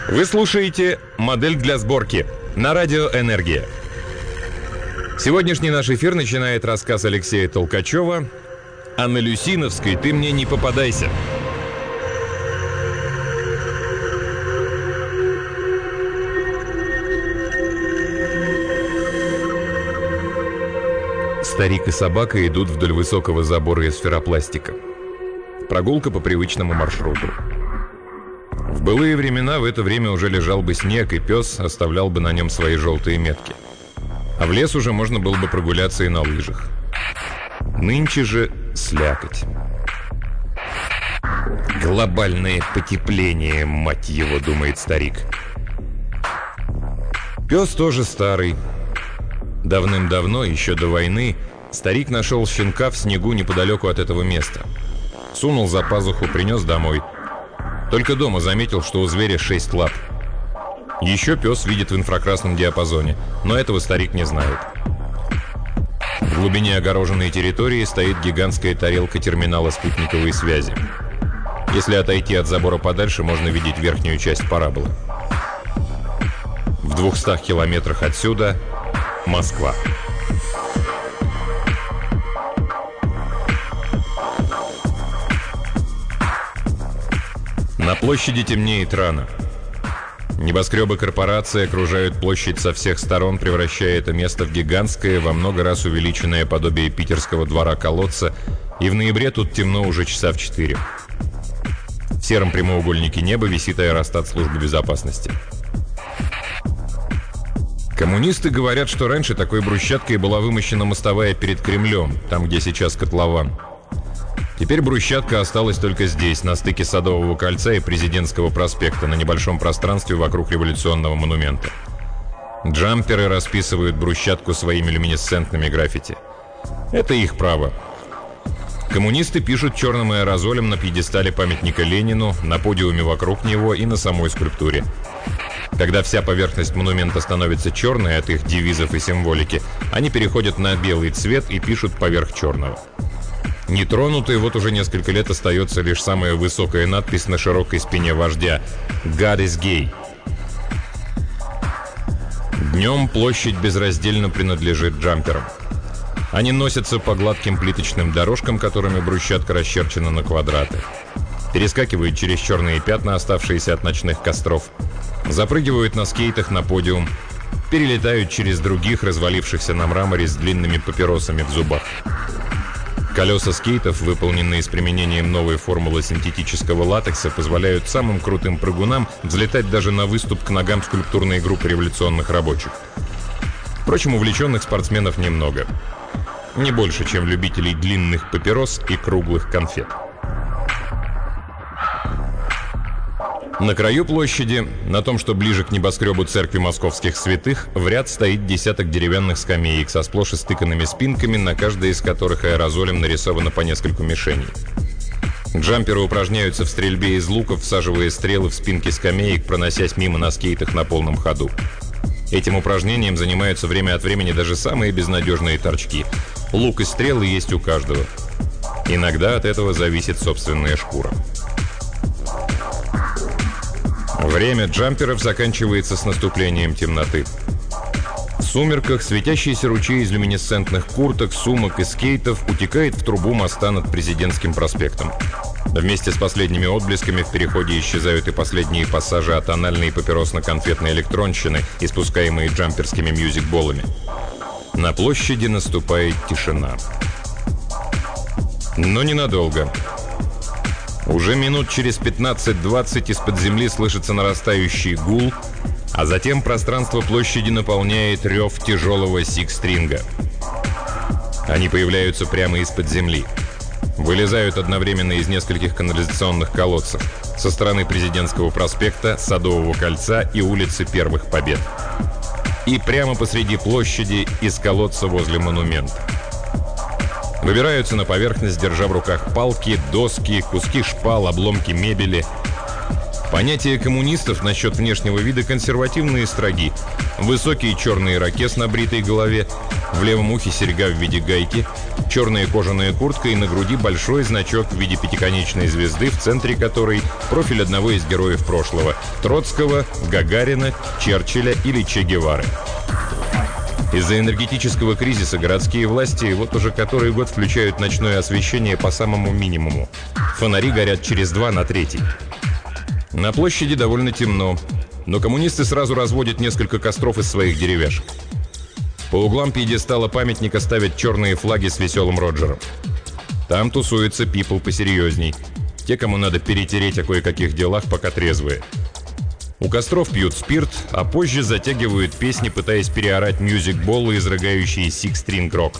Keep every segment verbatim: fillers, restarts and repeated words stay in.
Вы слушаете «Модель для сборки» на радио «Энергия». Сегодняшний наш эфир начинает рассказ Алексея Толкачева «А на Люсиновской ты мне не попадайся». Старик и собака идут вдоль высокого забора из ферропластика. Прогулка по привычному маршруту. В былые времена в это время уже лежал бы снег, и пес оставлял бы на нем свои желтые метки. А в лес уже можно было бы прогуляться и на лыжах. Нынче же слякоть. Глобальное потепление, мать его, думает старик. Пес тоже старый. Давным-давно, еще до войны, старик нашел щенка в снегу неподалеку от этого места. Сунул за пазуху, принес домой. Только дома заметил, что у зверя шесть лап. Еще пес видит в инфракрасном диапазоне, но этого старик не знает. В глубине огороженной территории стоит гигантская тарелка терминала спутниковой связи. Если отойти от забора подальше, можно видеть верхнюю часть параболы. В двухстах километрах отсюда Москва. На площади темнеет рано. Небоскребы корпорации окружают площадь со всех сторон, превращая это место в гигантское, во много раз увеличенное подобие питерского двора-колодца, и в ноябре тут темно уже часа в четыре. В сером прямоугольнике неба висит аэростат службы безопасности. Коммунисты говорят, что раньше такой брусчаткой была вымощена мостовая перед Кремлем, там, где сейчас котлован. Теперь брусчатка осталась только здесь, на стыке Садового кольца и Президентского проспекта, на небольшом пространстве вокруг революционного монумента. Джамперы расписывают брусчатку своими люминесцентными граффити. Это их право. Коммунисты пишут черным аэрозолем на пьедестале памятника Ленину, на подиуме вокруг него и на самой скульптуре. Когда вся поверхность монумента становится черной от их девизов и символики, они переходят на белый цвет и пишут поверх черного. Нетронутой вот уже несколько лет остается лишь самая высокая надпись на широкой спине вождя «God is gay». Днем площадь безраздельно принадлежит джамперам. Они носятся по гладким плиточным дорожкам, которыми брусчатка расчерчена на квадраты. Перескакивают через черные пятна, оставшиеся от ночных костров. Запрыгивают на скейтах на подиум. Перелетают через других, развалившихся на мраморе с длинными папиросами в зубах. Колеса скейтов, выполненные с применением новой формулы синтетического латекса, позволяют самым крутым прыгунам взлетать даже на выступ к ногам скульптурной группы революционных рабочих. Впрочем, увлеченных спортсменов немного. Не больше, чем любителей длинных папирос и круглых конфет. На краю площади, на том, что ближе к небоскребу церкви московских святых, в ряд стоит десяток деревянных скамеек со сплошь истыканными спинками, на каждой из которых аэрозолем нарисовано по нескольку мишеней. Джамперы упражняются в стрельбе из луков, всаживая стрелы в спинки скамеек, проносясь мимо на скейтах на полном ходу. Этим упражнением занимаются время от времени даже самые безнадежные торчки. Лук и стрелы есть у каждого. Иногда от этого зависит собственная шкура. Время джамперов заканчивается с наступлением темноты. В сумерках светящийся ручей из люминесцентных курток, сумок и скейтов утекает в трубу моста над Президентским проспектом. Вместе с последними отблесками в переходе исчезают и последние пассажи атональной и папиросно-конфетной электронщины, испускаемые джамперскими мьюзик-боллами. На площади наступает тишина. Но ненадолго. Уже минут через пятнадцать-двадцать из-под земли слышится нарастающий гул, а затем пространство площади наполняет рев тяжелого сикстринга. Они появляются прямо из-под земли. Вылезают одновременно из нескольких канализационных колодцев со стороны Президентского проспекта, Садового кольца и улицы Первых Побед. И прямо посреди площади из колодца возле монумента. Выбираются на поверхность, держа в руках палки, доски, куски шпал, обломки мебели. Понятия коммунистов насчет внешнего вида консервативные и строги. Высокий черный ирокез на бритой голове, в левом ухе серьга в виде гайки, черная кожаная куртка и на груди большой значок в виде пятиконечной звезды, в центре которой профиль одного из героев прошлого – Троцкого, Гагарина, Черчилля или Че Гевары. Из-за энергетического кризиса городские власти вот уже который год включают ночное освещение по самому минимуму. Фонари горят через два на третий. На площади довольно темно, но коммунисты сразу разводят несколько костров из своих деревяшек. По углам пьедестала памятника ставят черные флаги с веселым Роджером. Там тусуется пипл посерьезней. Те, кому надо перетереть о кое-каких делах, пока трезвые. У костров пьют спирт, а позже затягивают песни, пытаясь переорать мьюзик-боллы, изрыгающие сикс-стринг-рок.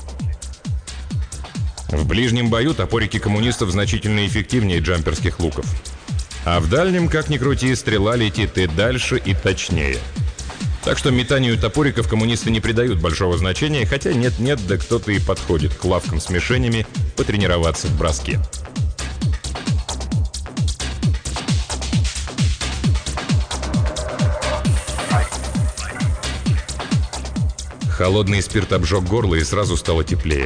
В ближнем бою топорики коммунистов значительно эффективнее джамперских луков. А в дальнем, как ни крути, стрела летит и дальше, и точнее. Так что метанию топориков коммунисты не придают большого значения, хотя нет-нет, да кто-то и подходит к лавкам с мишенями потренироваться в броске. Холодный спирт обжег горло, и сразу стало теплее.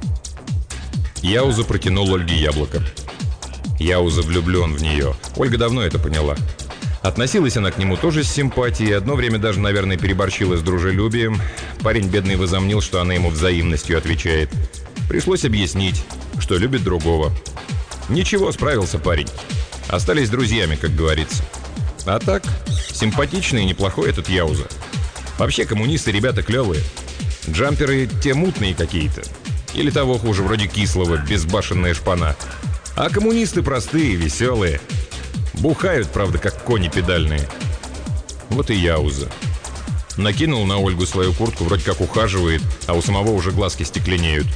Яуза протянул Ольге яблоко. Яуза влюблен в нее. Ольга давно это поняла. Относилась она к нему тоже с симпатией, одно время даже, наверное, переборщила с дружелюбием. Парень бедный возомнил, что она ему взаимностью отвечает. Пришлось объяснить, что любит другого. Ничего, справился парень. Остались друзьями, как говорится. А так, симпатичный и неплохой этот Яуза. Вообще, коммунисты ребята клевые. Джамперы те мутные какие-то. Или того хуже, вроде Кислого, безбашенная шпана. А коммунисты простые, веселые. Бухают, правда, как кони педальные. Вот и Яуза. Накинул на Ольгу свою куртку, вроде как ухаживает, а у самого уже глазки стекленеют.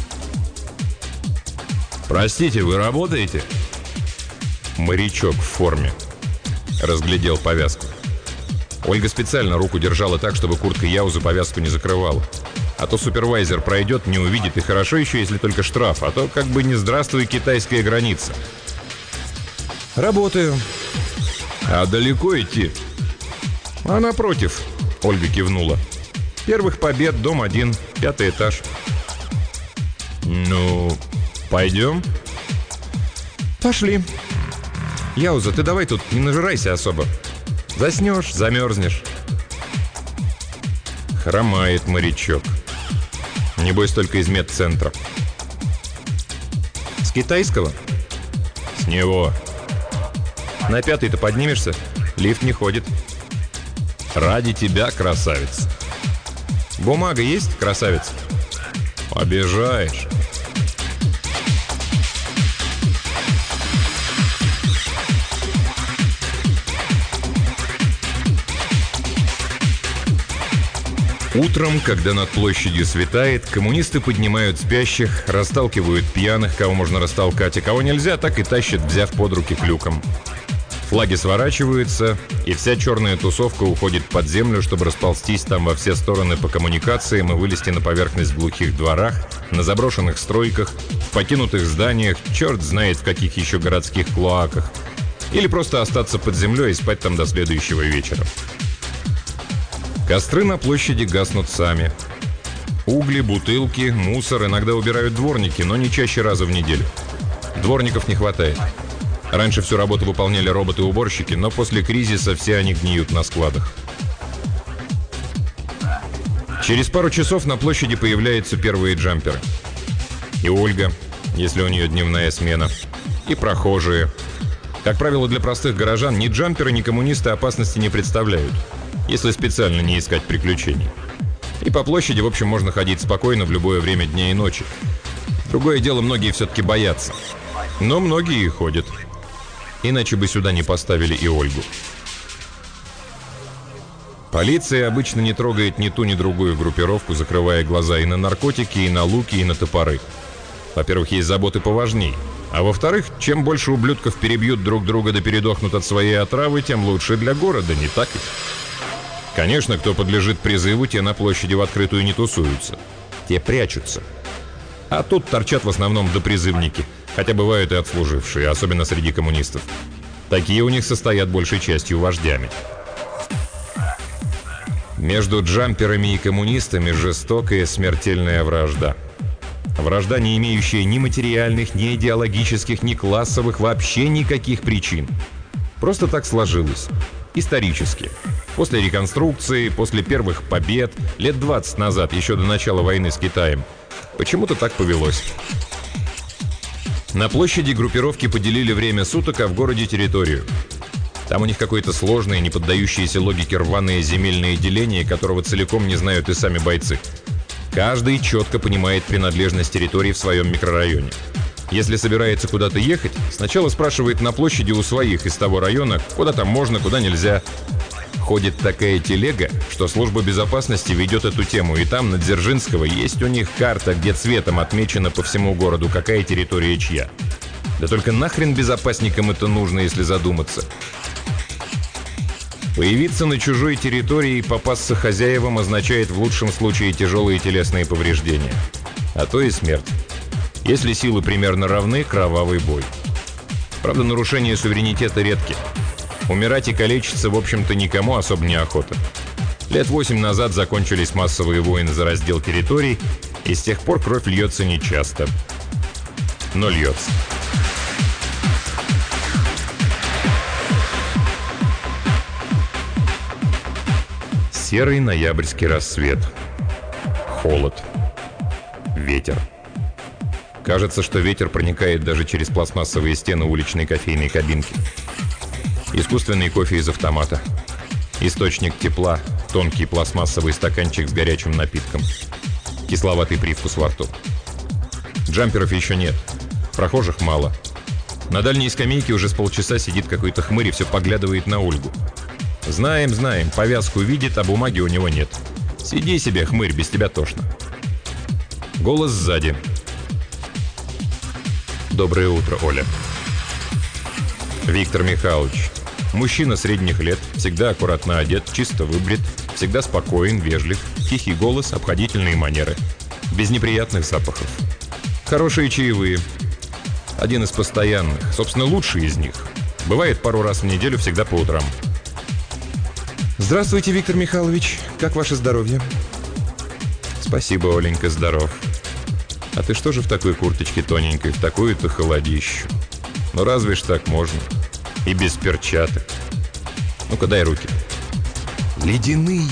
«Простите, вы работаете?» Морячок в форме. Разглядел повязку. Ольга специально руку держала так, чтобы куртка Яузы повязку не закрывала. А то супервайзер пройдет, не увидит, и хорошо еще, если только штраф, а то как бы не здравствуй, китайская граница. «Работаю». «А далеко идти?» «А напротив», — Ольга кивнула. «Первых побед, дом один, пятый этаж». «Ну, пойдем?» «Пошли. Яуза, ты давай тут не нажирайся особо. Заснешь, замерзнешь». Хромает морячок. Небось, только из медцентра. «С китайского?» «С него». «На пятый-то поднимешься? Лифт не ходит». «Ради тебя, красавец». «Бумага есть, красавец?» «Обижаешь». Утром, когда над площадью светает, коммунисты поднимают спящих, расталкивают пьяных, кого можно растолкать, а кого нельзя, так и тащат, взяв под руки клюком. Флаги сворачиваются, и вся черная тусовка уходит под землю, чтобы расползтись там во все стороны по коммуникациям и вылезти на поверхность в глухих дворах, на заброшенных стройках, в покинутых зданиях, черт знает в каких еще городских клоаках. Или просто остаться под землей и спать там до следующего вечера. Костры на площади гаснут сами. Угли, бутылки, мусор иногда убирают дворники, но не чаще раза в неделю. Дворников не хватает. Раньше всю работу выполняли роботы-уборщики, но после кризиса все они гниют на складах. Через пару часов на площади появляются первые джамперы. И Ольга, если у нее дневная смена, и прохожие. Как правило, для простых горожан ни джамперы, ни коммунисты опасности не представляют, если специально не искать приключений. И по площади, в общем, можно ходить спокойно в любое время дня и ночи. Другое дело, многие все-таки боятся. Но многие и ходят. Иначе бы сюда не поставили и Ольгу. Полиция обычно не трогает ни ту, ни другую группировку, закрывая глаза и на наркотики, и на луки, и на топоры. Во-первых, есть заботы поважней. А во-вторых, чем больше ублюдков перебьют друг друга да передохнут от своей отравы, тем лучше для города, не так ли? Конечно, кто подлежит призыву, те на площади в открытую не тусуются. Те прячутся. А тут торчат в основном допризывники, хотя бывают и отслужившие, особенно среди коммунистов. Такие у них состоят большей частью вождями. Между джамперами и коммунистами жестокая смертельная вражда. Вражда, не имеющая ни материальных, ни идеологических, ни классовых, вообще никаких причин. Просто так сложилось. Исторически. После реконструкции, после первых побед, лет двадцать назад, еще до начала войны с Китаем, почему-то так повелось. На площади группировки поделили время суток, а в городе территорию. Там у них какое-то сложное, не поддающееся логике рваное земельное деление, которого целиком не знают и сами бойцы. Каждый четко понимает принадлежность территории в своем микрорайоне. Если собирается куда-то ехать, сначала спрашивает на площади у своих из того района, куда там можно, куда нельзя. Ходит такая телега, что служба безопасности ведет эту тему, и там, на Дзержинского, есть у них карта, где цветом отмечено по всему городу, какая территория чья. Да только нахрен безопасникам это нужно, если задуматься? Появиться на чужой территории и попасться хозяевам означает в лучшем случае тяжелые телесные повреждения, а то и смерть. Если силы примерно равны, кровавый бой. Правда, нарушения суверенитета редки. Умирать и калечиться, в общем-то, никому особо не охота. Лет восемь назад закончились массовые войны за раздел территорий, и с тех пор кровь льется нечасто. Но льется. Серый ноябрьский рассвет. Холод. Ветер. Кажется, что ветер проникает даже через пластмассовые стены уличной кофейной кабинки. Искусственный кофе из автомата. Источник тепла. Тонкий пластмассовый стаканчик с горячим напитком. Кисловатый привкус во рту. Джамперов еще нет. Прохожих мало. На дальней скамейке уже с полчаса сидит какой-то хмырь и все поглядывает на Ольгу. Знаем, знаем, повязку видит, а бумаги у него нет. Сиди себе, хмырь, без тебя тошно. Голос сзади. Доброе утро, Оля. Виктор Михайлович. Мужчина средних лет, всегда аккуратно одет, чисто выбрит, всегда спокоен, вежлив, тихий голос, обходительные манеры. Без неприятных запахов. Хорошие чаевые. Один из постоянных, собственно, лучший из них. Бывает пару раз в неделю, всегда по утрам. Здравствуйте, Виктор Михайлович. Как ваше здоровье? Спасибо, Оленька, здоров. А ты что же в такой курточке тоненькой, в такую-то холодищу? Ну разве ж так можно? И без перчаток. Ну-ка, дай руки. Ледяные.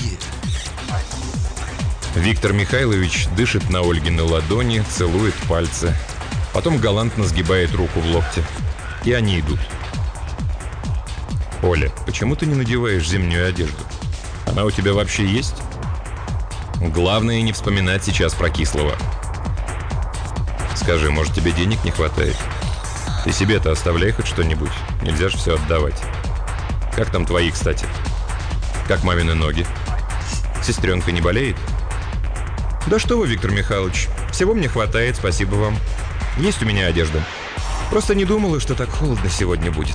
Виктор Михайлович дышит на Ольгины ладони, целует пальцы. Потом галантно сгибает руку в локте. И они идут. Оля, почему ты не надеваешь зимнюю одежду? Она у тебя вообще есть? Главное не вспоминать сейчас про кислого. Скажи, может, тебе денег не хватает? Ты себе-то оставляй хоть что-нибудь. Нельзя же все отдавать. Как там твои, кстати? Как мамины ноги? Сестренка не болеет? Да что вы, Виктор Михайлович. Всего мне хватает, спасибо вам. Есть у меня одежда. Просто не думала, что так холодно сегодня будет.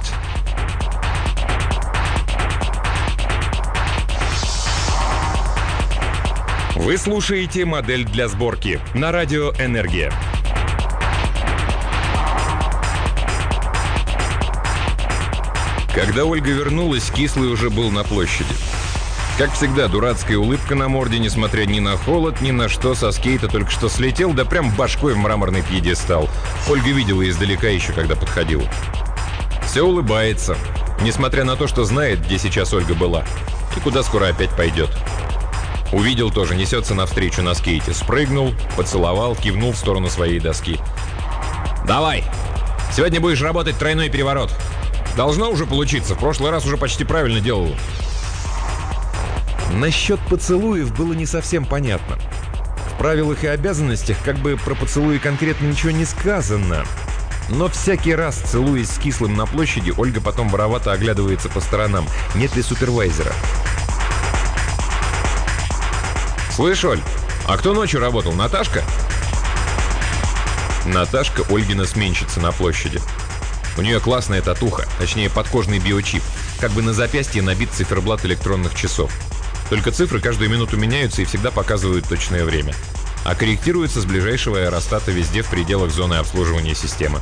Вы слушаете «Модель для сборки» на радио «Энергия». Когда Ольга вернулась, Кислый уже был на площади. Как всегда, дурацкая улыбка на морде, несмотря ни на холод, ни на что, со скейта только что слетел, да прям башкой в мраморный пьедестал. Ольга видела издалека еще, когда подходила. Все улыбается, несмотря на то, что знает, где сейчас Ольга была и куда скоро опять пойдет. Увидел тоже, несется навстречу на скейте. Спрыгнул, поцеловал, кивнул в сторону своей доски. «Давай! Сегодня будешь работать тройной переворот. Должно уже получиться. В прошлый раз уже почти правильно делал». Насчет поцелуев было не совсем понятно. В правилах и обязанностях как бы про поцелуи конкретно ничего не сказано. Но всякий раз, целуясь с Кислым на площади, Ольга потом воровато оглядывается по сторонам. Нет ли супервайзера? «Слышь, Оль, а кто ночью работал? Наташка?» Наташка — Ольгина сменщица на площади. У нее классная татуха, точнее подкожный биочип. Как бы на запястье набит циферблат электронных часов. Только цифры каждую минуту меняются и всегда показывают точное время. А корректируются с ближайшего аэростата везде в пределах зоны обслуживания системы.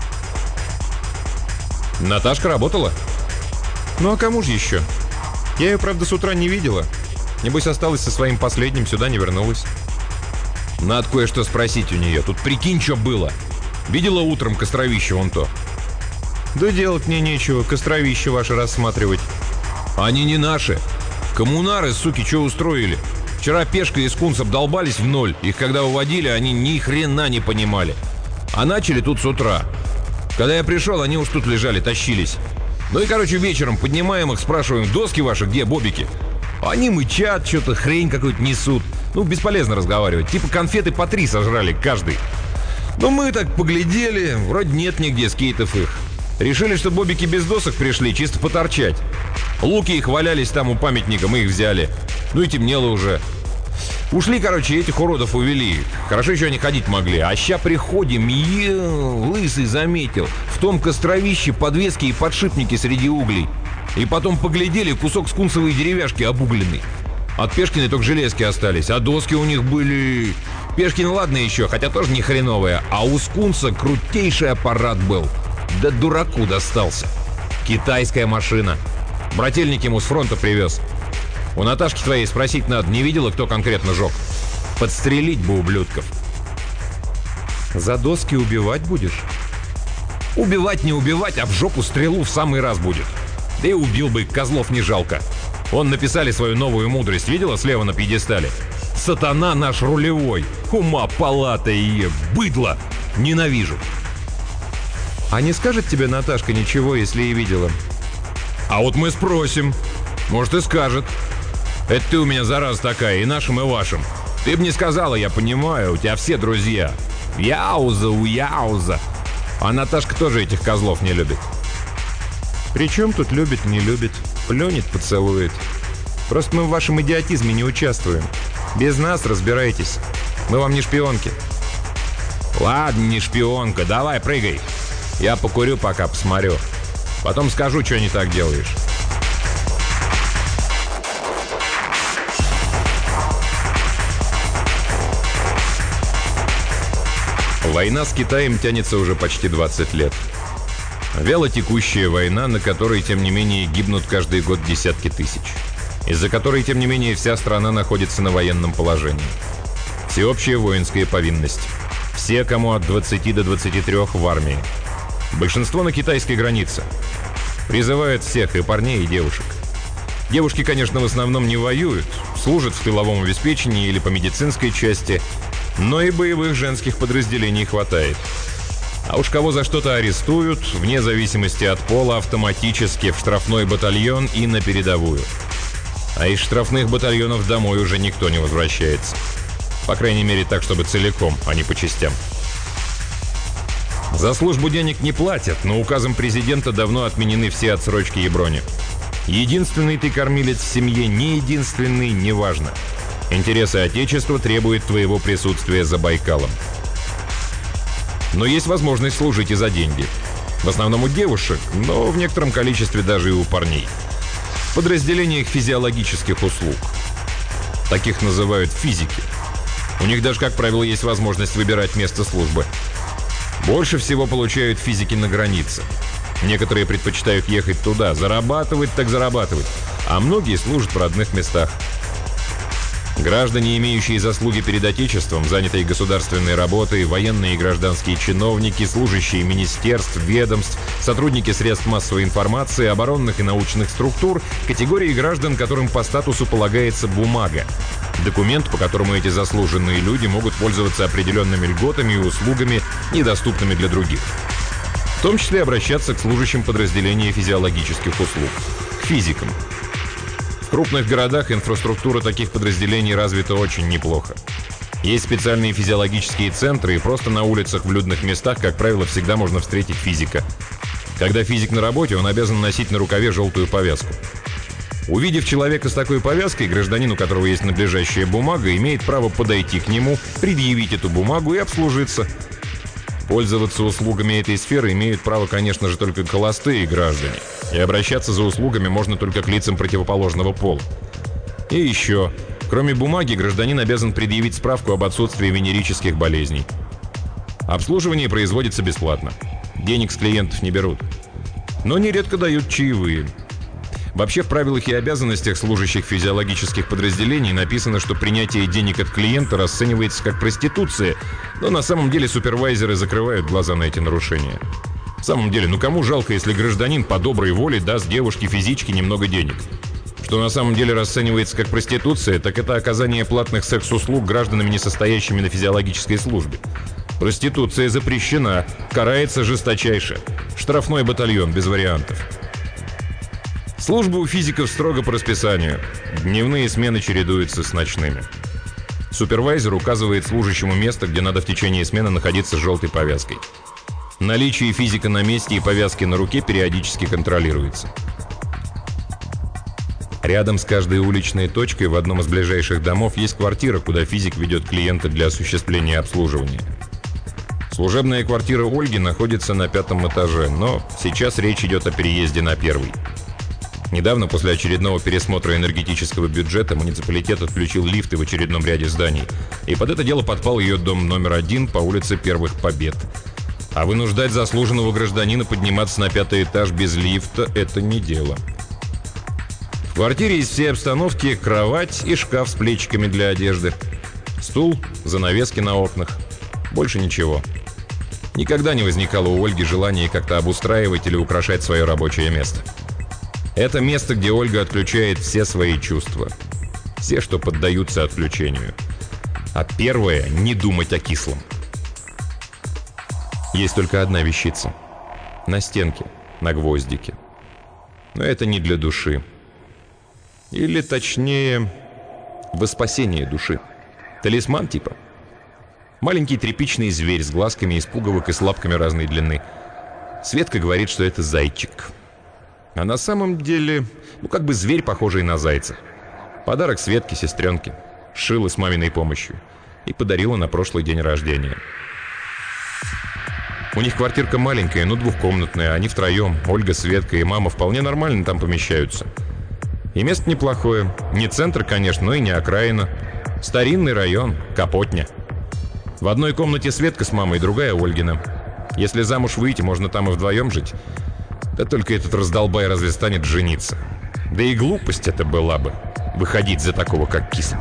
Наташка работала? Ну а кому же еще? Я ее, правда, с утра не видела. Небось, осталась со своим последним, сюда не вернулась. Надо кое-что спросить у нее. Тут прикинь, что было. Видела утром костровище вон то? Да делать мне нечего, костровище ваше рассматривать. Они не наши. Коммунары, суки, что устроили? Вчера пешка и скунс обдолбались в ноль. Их когда уводили, они ни хрена не понимали. А начали тут с утра. Когда я пришел, они уж тут лежали, тащились. Ну и, короче, вечером поднимаем их, спрашиваем: доски ваши где, бобики? Они мычат, что-то хрень какую-то несут. Ну, бесполезно разговаривать. Типа конфеты по три сожрали каждый. Ну, мы так поглядели, вроде нет нигде скейтов их. Решили, что бобики без досок пришли, чисто поторчать. Луки их валялись там у памятника, мы их взяли. Ну и темнело уже. Ушли, короче, этих уродов увели. Хорошо еще они ходить могли. А ща приходим, е, лысый заметил. В том костровище подвески и подшипники среди углей. И потом поглядели, кусок скунсовой деревяшки обугленный. От Пешкиной только железки остались, а доски у них были... Пешкин ладно еще, хотя тоже не хреновые. А у скунса крутейший аппарат был. Да дураку достался. Китайская машина. Брательник ему с фронта привез. У Наташки твоей спросить надо, не видела, кто конкретно жег? Подстрелить бы ублюдков. За доски убивать будешь? Убивать не убивать, а в жопу стрелу в самый раз будет. Да и убил бы, козлов не жалко. Вон написали свою новую мудрость, видела слева на пьедестале? Сатана наш рулевой. Ума палата и быдло. Ненавижу. А не скажет тебе Наташка ничего, если и видела? А вот мы спросим. Может, и скажет. Это ты у меня зараза такая, и нашим, и вашим. Ты бы не сказала, я понимаю, у тебя все друзья. Яуза, уяуза. А Наташка тоже этих козлов не любит. При чем тут любит, не любит? Плюнет, поцелует. Просто мы в вашем идиотизме не участвуем. Без нас разбирайтесь. Мы вам не шпионки. Ладно, не шпионка, давай прыгай. Я покурю пока, посмотрю. Потом скажу, что не так делаешь. Война с Китаем тянется уже почти двадцать лет. Вялотекущая война, на которой, тем не менее, гибнут каждый год десятки тысяч. Из-за которой, тем не менее, вся страна находится на военном положении. Всеобщая воинская повинность. Все, кому от двадцати до двадцати трёх в армии. Большинство на китайской границе. Призывают всех, и парней, и девушек. Девушки, конечно, в основном не воюют, служат в тыловом обеспечении или по медицинской части, но и боевых женских подразделений хватает. А уж кого за что-то арестуют, вне зависимости от пола, автоматически в штрафной батальон и на передовую. А из штрафных батальонов домой уже никто не возвращается. По крайней мере, так, чтобы целиком, а не по частям. За службу денег не платят, но указом президента давно отменены все отсрочки и брони. Единственный ты кормилец в семье, не единственный, неважно. Интересы Отечества требуют твоего присутствия за Байкалом. Но есть возможность служить и за деньги. В основном у девушек, но в некотором количестве даже и у парней. В подразделениях физиологических услуг. Таких называют физики. У них даже, как правило, есть возможность выбирать место службы. Больше всего получают физики на границе. Некоторые предпочитают ехать туда, зарабатывать так зарабатывать, а многие служат в родных местах. Граждане, имеющие заслуги перед Отечеством, занятые государственной работой, военные и гражданские чиновники, служащие министерств, ведомств, сотрудники средств массовой информации, оборонных и научных структур, категории граждан, которым по статусу полагается бумага. Документ, по которому эти заслуженные люди могут пользоваться определенными льготами и услугами, недоступными для других. В том числе обращаться к служащим подразделения физиологических услуг, к физикам. В крупных городах инфраструктура таких подразделений развита очень неплохо. Есть специальные физиологические центры, и просто на улицах в людных местах, как правило, всегда можно встретить физика. Когда физик на работе, он обязан носить на рукаве желтую повязку. Увидев человека с такой повязкой, гражданин, у которого есть надлежащая бумага, имеет право подойти к нему, предъявить эту бумагу и обслужиться. Пользоваться услугами этой сферы имеют право, конечно же, только холостые граждане. И обращаться за услугами можно только к лицам противоположного пола. И еще. Кроме бумаги, гражданин обязан предъявить справку об отсутствии венерических болезней. Обслуживание производится бесплатно. Денег с клиентов не берут. Но нередко дают чаевые. Вообще, в правилах и обязанностях служащих физиологических подразделений написано, что принятие денег от клиента расценивается как проституция, но на самом деле супервайзеры закрывают глаза на эти нарушения. В самом деле, ну кому жалко, если гражданин по доброй воле даст девушке-физичке немного денег? Что на самом деле расценивается как проституция, так это оказание платных секс-услуг гражданами, не состоящими на физиологической службе. Проституция запрещена, карается жесточайше. Штрафной батальон, без вариантов. Служба у физиков строго по расписанию. Дневные смены чередуются с ночными. Супервайзер указывает служащему место, где надо в течение смены находиться с желтой повязкой. Наличие физика на месте и повязки на руке периодически контролируется. Рядом с каждой уличной точкой в одном из ближайших домов есть квартира, куда физик ведет клиента для осуществления обслуживания. Служебная квартира Ольги находится на пятом этаже, но сейчас речь идет о переезде на первый. Недавно, после очередного пересмотра энергетического бюджета, муниципалитет отключил лифты в очередном ряде зданий, и под это дело подпал ее дом номер один по улице Первых Побед. А вынуждать заслуженного гражданина подниматься на пятый этаж без лифта – это не дело. В квартире из всей обстановки кровать и шкаф с плечиками для одежды, стул, занавески на окнах. Больше ничего. Никогда не возникало у Ольги желания как-то обустраивать или украшать свое рабочее место. Это место, где Ольга отключает все свои чувства. Все, что поддаются отключению. А первое – не думать о кислом. Есть только одна вещица. На стенке, на гвоздике. Но это не для души. Или, точнее, во спасение души. Талисман типа. Маленький тряпичный зверь с глазками из пуговок и с лапками разной длины. Светка говорит, что это зайчик. А на самом деле, ну как бы зверь, похожий на зайца. Подарок Светке, сестренке. Сшила с маминой помощью. И подарила на прошлый день рождения. У них квартирка маленькая, но двухкомнатная. Они втроем, Ольга, Светка и мама, вполне нормально там помещаются. И место неплохое. Не центр, конечно, но и не окраина. Старинный район, Капотня. В одной комнате Светка с мамой, другая Ольгина. Если замуж выйти, можно там и вдвоем жить. Да только этот раздолбай разве станет жениться? Да и глупость это была бы, выходить за такого, как Кислый.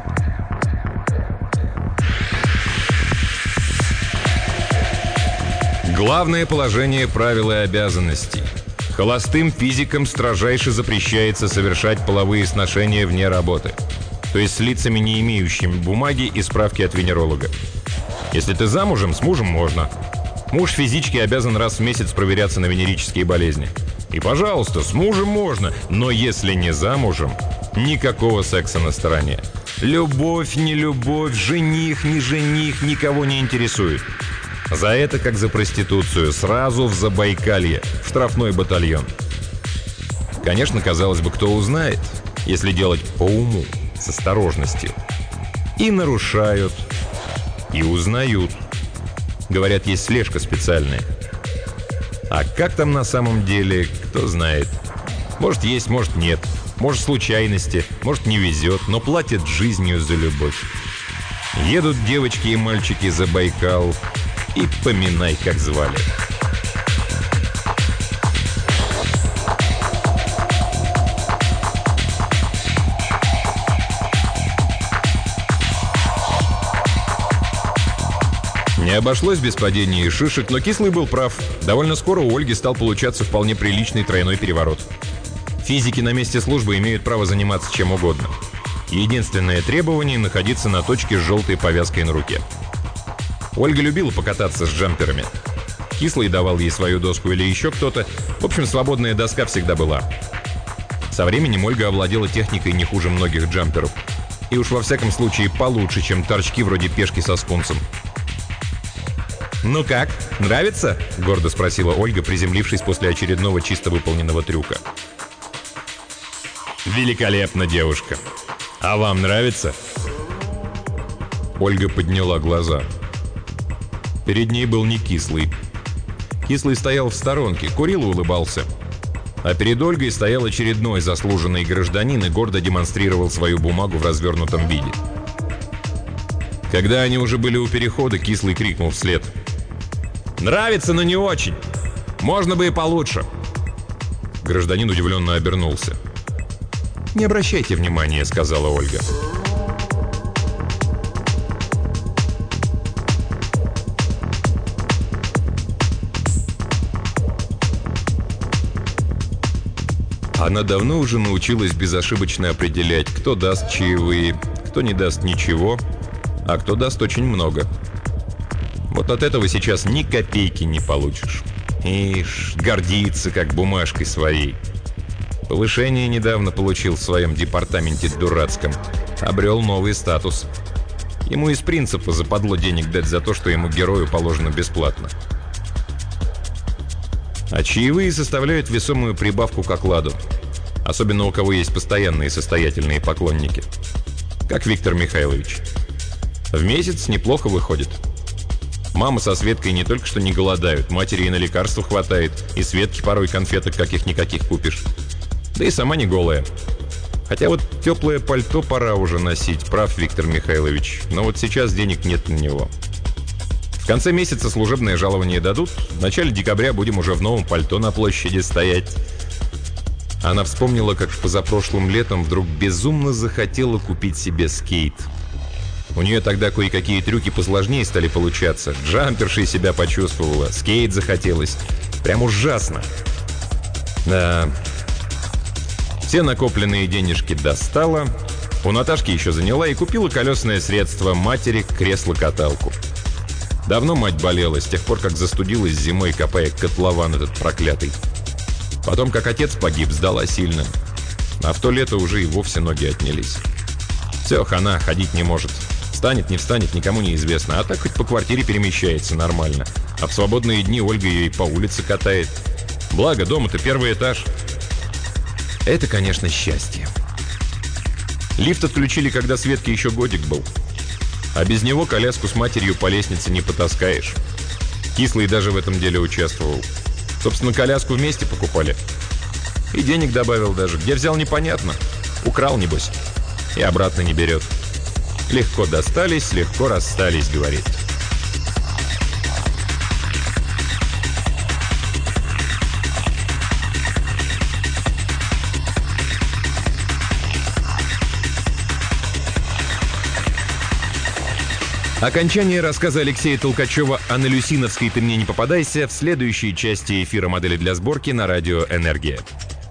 Главное положение правил и обязанностей. Холостым физикам строжайше запрещается совершать половые сношения вне работы. То есть с лицами, не имеющими бумаги и справки от венеролога. Если ты замужем, с мужем можно. Муж физички обязан раз в месяц проверяться на венерические болезни. И, пожалуйста, с мужем можно, но если не замужем, никакого секса на стороне. Любовь, не любовь, жених, не жених, никого не интересует. За это, как за проституцию, сразу в Забайкалье, в штрафной батальон. Конечно, казалось бы, кто узнает, если делать по уму, с осторожностью. И нарушают, и узнают. Говорят, есть слежка специальная. А как там на самом деле, кто знает. Может есть, может нет. Может случайности, может не везет, но платят жизнью за любовь. Едут девочки и мальчики за Байкал, и поминай, как звали. Не обошлось без падения и шишек, но Кислый был прав. Довольно скоро у Ольги стал получаться вполне приличный тройной переворот. Физики на месте службы имеют право заниматься чем угодно. Единственное требование – находиться на точке с желтой повязкой на руке. Ольга любила покататься с джамперами. Кислый давал ей свою доску или еще кто-то. В общем, свободная доска всегда была. Со временем Ольга овладела техникой не хуже многих джамперов. И уж во всяком случае получше, чем торчки вроде пешки со скунсом. «Ну как, нравится?» — гордо спросила Ольга, приземлившись после очередного чисто выполненного трюка. «Великолепно, девушка. А вам нравится?» Ольга подняла глаза. Перед ней был не Кислый. Кислый стоял в сторонке, курил и улыбался. А перед Ольгой стоял очередной заслуженный гражданин и гордо демонстрировал свою бумагу в развернутом виде. Когда они уже были у перехода, Кислый крикнул вслед: «Нравится, но не очень. Можно бы и получше». Гражданин удивленно обернулся. «Не обращайте внимания», — сказала Ольга. Она давно уже научилась безошибочно определять, кто даст чаевые, кто не даст ничего, а кто даст очень много. Вот от этого сейчас ни копейки не получишь. Ишь, гордится, как бумажкой своей. Повышение недавно получил в своем департаменте дурацком. Обрел новый статус. Ему из принципа западло денег дать за то, что ему герою положено бесплатно. А чаевые составляют весомую прибавку к окладу. Особенно у кого есть постоянные состоятельные поклонники. Как Виктор Михайлович. В месяц неплохо выходит. Мама со Светкой не только что не голодают, матери и на лекарства хватает, и Светке порой конфеток каких-никаких купишь. Да и сама не голая. Хотя вот теплое пальто пора уже носить, прав Виктор Михайлович, но вот сейчас денег нет на него. В конце месяца служебное жалование дадут, в начале декабря будем уже в новом пальто на площади стоять. Она вспомнила, как позапрошлым летом вдруг безумно захотела купить себе скейт. У нее тогда кое-какие трюки посложнее стали получаться. Джампершей себя почувствовала, скейт захотелось. Прям ужасно. Да. Все накопленные денежки достала. У Наташки еще заняла и купила колесное средство матери кресло-каталку. Давно мать болела, с тех пор, как застудилась зимой, копая котлован этот проклятый. Потом, как отец погиб, сдала сильно. А в то лето уже и вовсе ноги отнялись. Все, хана, ходить не может. Встанет, не встанет, никому не известно. А так хоть по квартире перемещается нормально. А в свободные дни Ольга ее и по улице катает. Благо, дома-то первый этаж. Это, конечно, счастье. Лифт отключили, когда Светке еще годик был. А без него коляску с матерью по лестнице не потаскаешь. Кислый даже в этом деле участвовал. Собственно, коляску вместе покупали. И денег добавил даже. Где взял, непонятно. Украл, небось. И обратно не берет. Легко достались, легко расстались, говорит. Окончание рассказа Алексея Толкачева о «Налюсиновской ты мне не попадайся» в следующей части эфира «Модели для сборки» на радио «Энергия».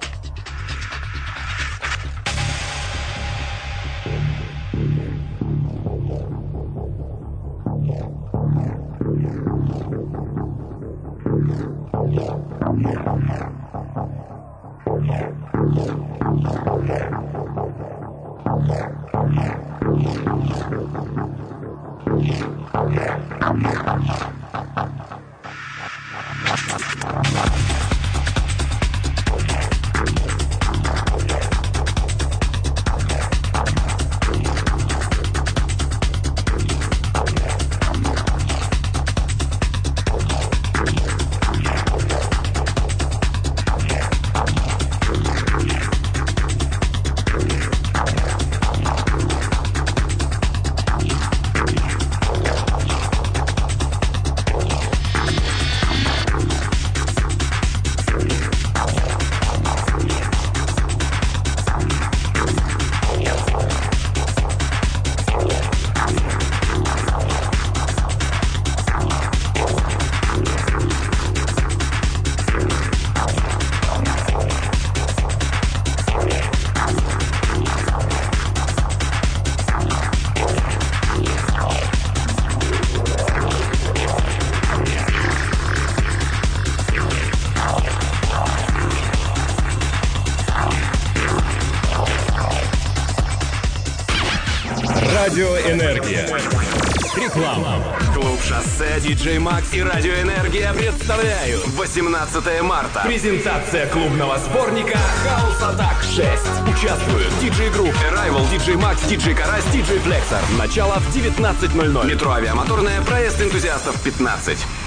Радиоэнергия. Реклама. Клуб «Шоссе», диджей Макс и Радиоэнергия представляют восемнадцатое марта. Презентация клубного сборника House Attack шесть. Участвуют диджей Групп, Arrival, диджей Макс, диджей Карась, диджей Флексор. Начало в девятнадцать ноль ноль. Метро Авиамоторная, проезд энтузиастов пятнадцать.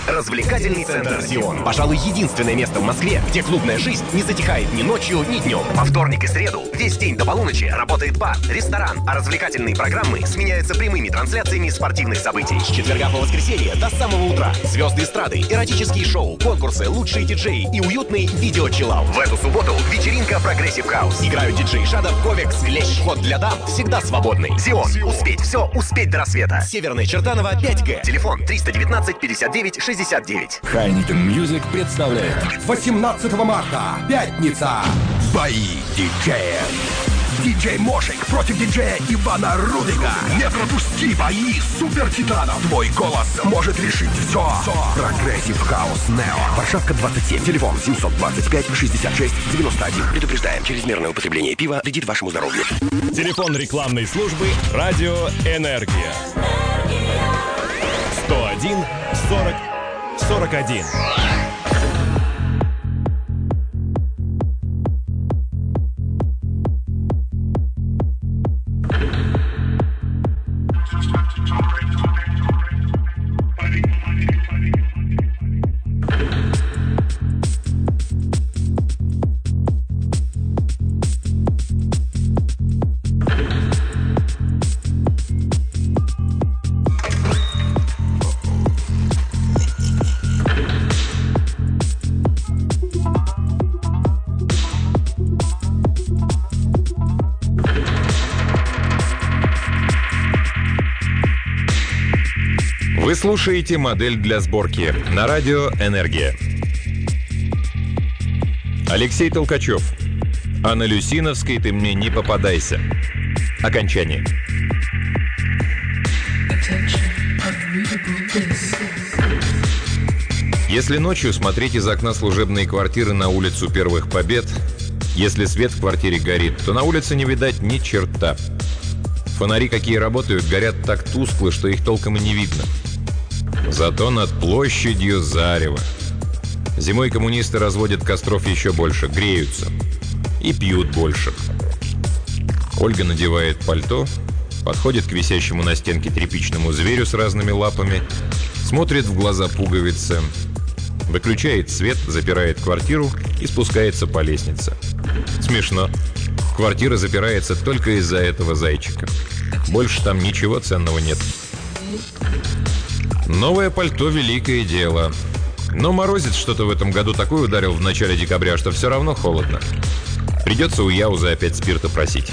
Развлекательный центр «Зион». Пожалуй, единственное место в Москве, где клубная жизнь не затихает ни ночью, ни днем. Во вторник и среду весь день до полуночи работает бар, ресторан, а развлекательные программы сменяются прямыми трансляциями спортивных событий. С четверга по воскресенье до самого утра. Звезды эстрады, эротические шоу, конкурсы, лучшие диджеи и уютный видео-чиллаут. В эту субботу вечеринка «Прогрессив Хаус». Играют диджей Шадов, Ковекс, Клещ. Вход для дам всегда свободный. «Зион». Успеть все, успеть до рассвета. Северная Чертанова, пять Г. Телефон триста девятнадцать пятьдесят девять шестьдесят девять. Хайнекен Мьюзик представляет восемнадцатого марта, пятница. Бои диджеев. Диджей Мошек против диджея Ивана Рудика. Не пропусти бои супер титанов. Твой голос может решить все. Прогрессив Хаус Нео. Варшавка двадцать семь. Телефон семьсот двадцать пять шестьдесят шесть девяносто один. Предупреждаем, чрезмерное употребление пива вредит вашему здоровью. телефон рекламной службы «Радио Энергия». сто один сорок сорок один. Вы слушаете «Модель для сборки» на радио «Энергия». Алексей Толкачев. А на Люсиновской ты мне не попадайся. Окончание. Если ночью смотреть из окна служебной квартиры на улицу Первых Побед, если свет в квартире горит, то на улице не видать ни черта. Фонари, какие работают, горят так тускло, что их толком и не видно. Зато над площадью зарево. Зимой коммунисты разводят костров еще больше, греются. И пьют больше. Ольга надевает пальто, подходит к висящему на стенке тряпичному зверю с разными лапами, смотрит в глаза пуговицы, выключает свет, запирает квартиру и спускается по лестнице. Смешно. Квартира запирается только из-за этого зайчика. Больше там ничего ценного нет. Новое пальто — великое дело. Но морозец что-то в этом году такой ударил в начале декабря, что все равно холодно. Придется у Яуза опять спирта просить.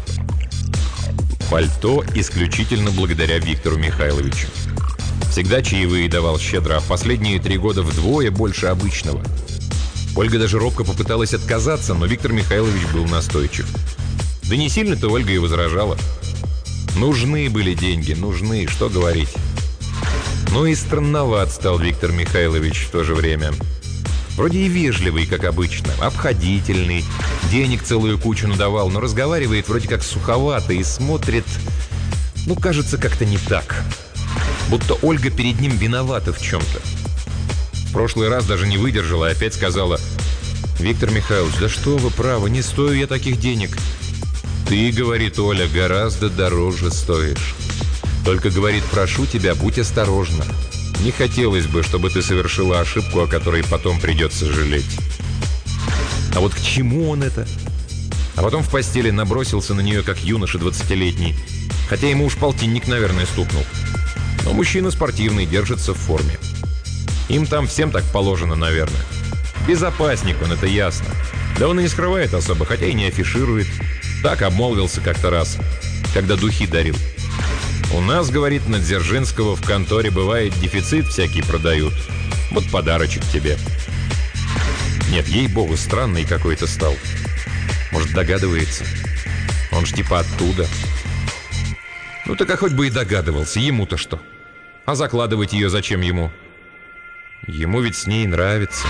Пальто исключительно благодаря Виктору Михайловичу. Всегда чаевые давал щедро, а в последние три года вдвое больше обычного. Ольга даже робко попыталась отказаться, но Виктор Михайлович был настойчив. Да не сильно-то Ольга и возражала. Нужны были деньги, нужны, что говорить. Ну и странноват стал Виктор Михайлович в то же время. Вроде и вежливый, как обычно, обходительный, денег целую кучу надавал, но разговаривает вроде как суховато и смотрит, ну, кажется, как-то не так. Будто Ольга перед ним виновата в чем-то. В прошлый раз даже не выдержала и опять сказала: «Виктор Михайлович, да что вы, право, не стою я таких денег». «Ты, — говорит Оля, — гораздо дороже стоишь. Только, — говорит, — прошу тебя, будь осторожна. Не хотелось бы, чтобы ты совершила ошибку, о которой потом придется жалеть». А вот к чему он это? А потом в постели набросился на нее, как юноша двадцатилетний. Хотя ему уж полтинник, наверное, стукнул. Но мужчина спортивный, держится в форме. Им там всем так положено, наверное. Безопасник он, это ясно. Да он и не скрывает особо, хотя и не афиширует. Так обмолвился как-то раз, когда духи дарил. «У нас, — говорит, — на Дзержинского в конторе бывает дефицит всякий продают. Вот подарочек тебе». Нет, ей-богу, странный какой-то стал. Может, догадывается? Он ж типа оттуда. Ну так а хоть бы и догадывался, ему-то что? А закладывать ее зачем ему? Ему ведь с ней нравится.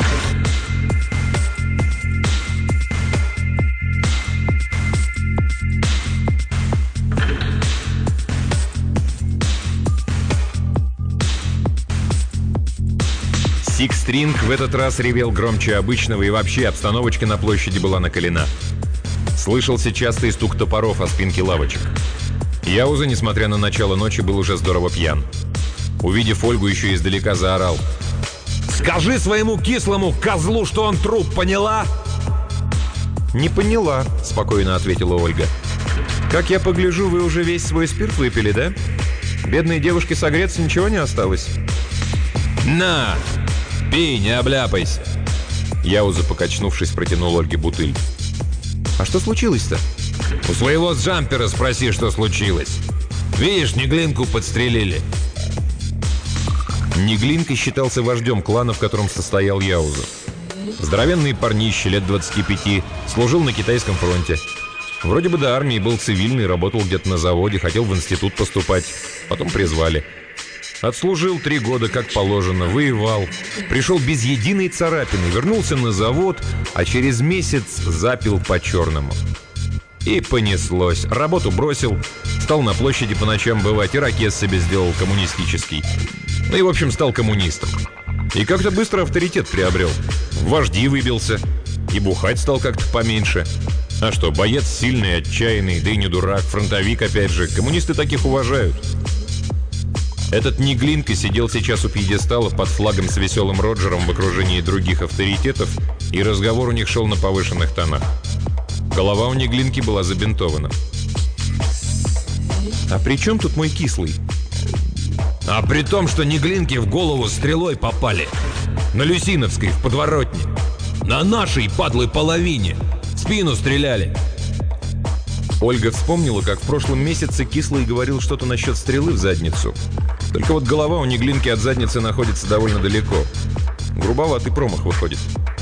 Сикстринг в этот раз ревел громче обычного, и вообще обстановочка на площади была накалена. Слышался частый стук топоров о спинки лавочек. Яуза, несмотря на начало ночи, был уже здорово пьян. Увидев Ольгу, еще издалека заорал: Скажи своему кислому козлу, что он труп, поняла?» «Не поняла», — спокойно ответила Ольга. «Как я погляжу, вы уже весь свой спирт выпили, да? Бедной девушке согреться ничего не осталось?» «На! Пей, не обляпайся!» Яуза, покачнувшись, протянул Ольге бутыль. «А что случилось-то?» «У своего джампера спроси, что случилось. Видишь, Неглинку подстрелили». Неглинка считался вождем клана, в котором состоял Яуза. Здоровенный парнище, лет двадцати пяти, служил на китайском фронте. Вроде бы до армии был цивильный, работал где-то на заводе, хотел в институт поступать. Потом призвали. Отслужил три года, как положено, воевал. Пришел без единой царапины, вернулся на завод, а через месяц запил по-черному. И понеслось. Работу бросил, стал на площади по ночам бывать, ирокез себе сделал коммунистический. Ну и, в общем, стал коммунистом. И как-то быстро авторитет приобрел. В вожди выбился. И бухать стал как-то поменьше. А что, боец сильный, отчаянный, да и не дурак, фронтовик опять же. Коммунисты таких уважают. Этот Неглинка сидел сейчас у пьедестала под флагом с веселым Роджером в окружении других авторитетов, и разговор у них шел на повышенных тонах. Голова у Неглинки была забинтована. «А при чем тут мой кислый?» «А при том, что Неглинке в голову стрелой попали. На Люсиновской, в подворотне. На нашей, падлой, половине. В спину стреляли». Ольга вспомнила, как в прошлом месяце Кислый говорил что-то насчет стрелы в задницу. Только вот голова у Неглинки от задницы находится довольно далеко. Грубоватый промах выходит.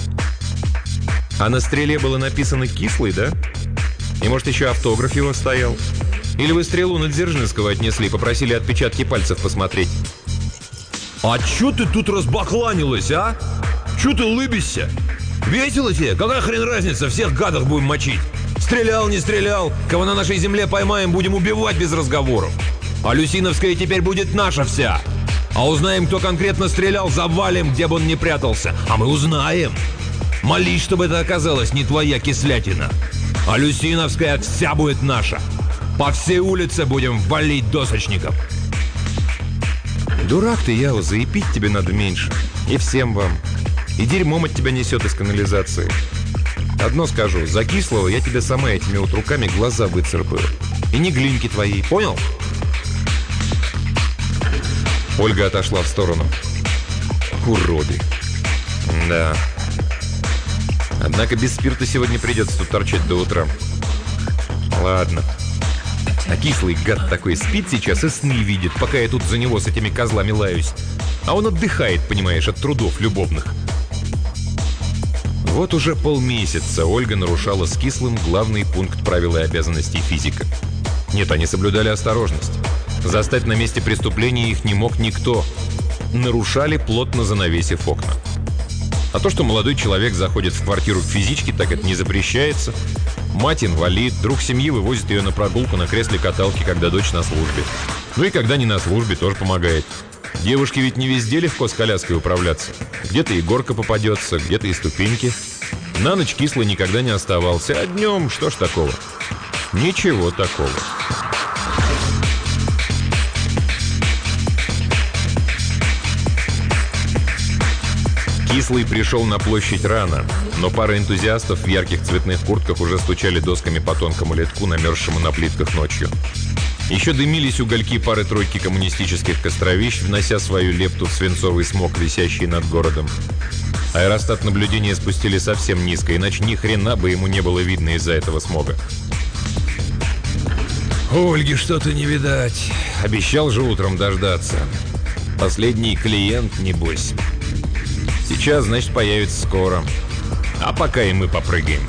А на стреле было написано «Кислый», да? И может еще автограф его стоял? Или вы стрелу на Дзержинского отнесли, попросили отпечатки пальцев посмотреть? «А чё ты тут разбахланилась, а? Чё ты лыбишься? Весело тебе? Какая хрен разница, всех гадов будем мочить. Стрелял, не стрелял, кого на нашей земле поймаем, будем убивать без разговоров. А Люсиновская теперь будет наша вся. А узнаем, кто конкретно стрелял, завалим, где бы он ни прятался. А мы узнаем. Молись, чтобы это оказалось не твоя кислятина. А Люсиновская вся будет наша. По всей улице будем валить досочников». Дурак ты, Яуза, и пить тебе надо меньше. И всем вам. И дерьмом от тебя несет из канализации. Одно скажу, за Кислого я тебе сама этими вот руками глаза выцарапаю. И не глинки твои, понял? Ольга отошла в сторону. Уроды. Да. Однако без спирта сегодня придется тут торчать до утра. Ладно. А Кислый гад такой спит сейчас и сны видит, пока я тут за него с этими козлами лаюсь. А он отдыхает, понимаешь, от трудов любовных. Вот уже полмесяца Ольга нарушала с Кислым главный пункт правил и обязанностей физика. Нет, они соблюдали осторожность. Застать на месте преступления их не мог никто. Нарушали, плотно занавесив окна. А то, что молодой человек заходит в квартиру к физичке, так это не запрещается. Мать инвалид, друг семьи вывозит ее на прогулку на кресле-каталке, когда дочь на службе. Ну и когда не на службе, тоже помогает. Девушке ведь не везде легко с коляской управляться. Где-то и горка попадется, где-то и ступеньки. На ночь Кислый никогда не оставался, а днем что ж такого? Ничего такого. Кислый пришел на площадь рано, но пара энтузиастов в ярких цветных куртках уже стучали досками по тонкому ледку, намерзшему на плитках ночью. Еще дымились угольки пары-тройки коммунистических костровищ, внося свою лепту в свинцовый смог, висящий над городом. Аэростат наблюдения спустили совсем низко, иначе ни хрена бы ему не было видно из-за этого смога. Ольги что-то не видать. Обещал же утром дождаться. Последний клиент, небось. Сейчас, значит, появится скоро. А пока и мы попрыгаем.